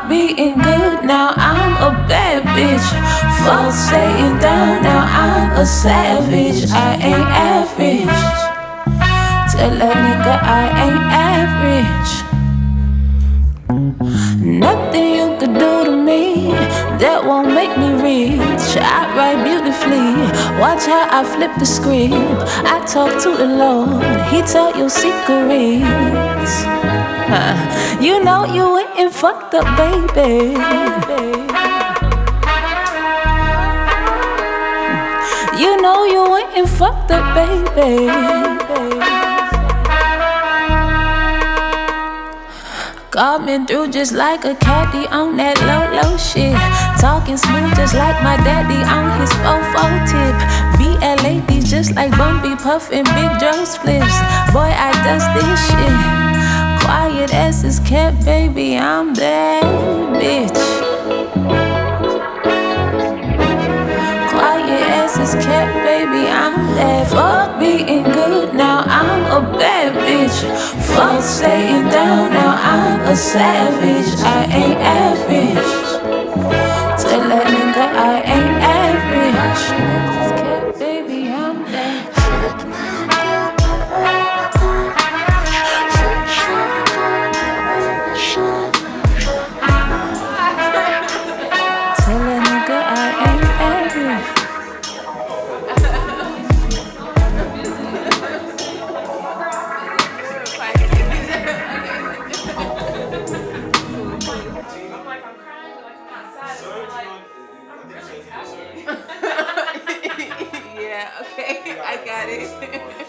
Fuck being good, now I'm a bad bitch. Fuck staying down, now I'm a savage. I ain't average. Tell a nigga I ain't average. Nothing you could do to me that won't make me rich. I write beautifully, watch how I flip the script. I talk to the Lord, He tell your secrets. You know you went and fucked up, baby. You know you went and fucked up, baby. Coming through just like a caddy on that low shit. Talking smooth just like my daddy on his 4-4 tip. VLADs just like Bumpy puffin' big drum spliffs. Boy, I does this shit. Quiet as his cat, baby, I'm that bitch. Quiet as his cat, baby, I'm that. Fuck being good, now I'm a bad bitch. Fuck staying down, now I'm a savage. I ain't average. Tell that nigga I ain't average. His cat, baby, I'm that. Tell that nigga I ain't average. Yeah, okay, I got it.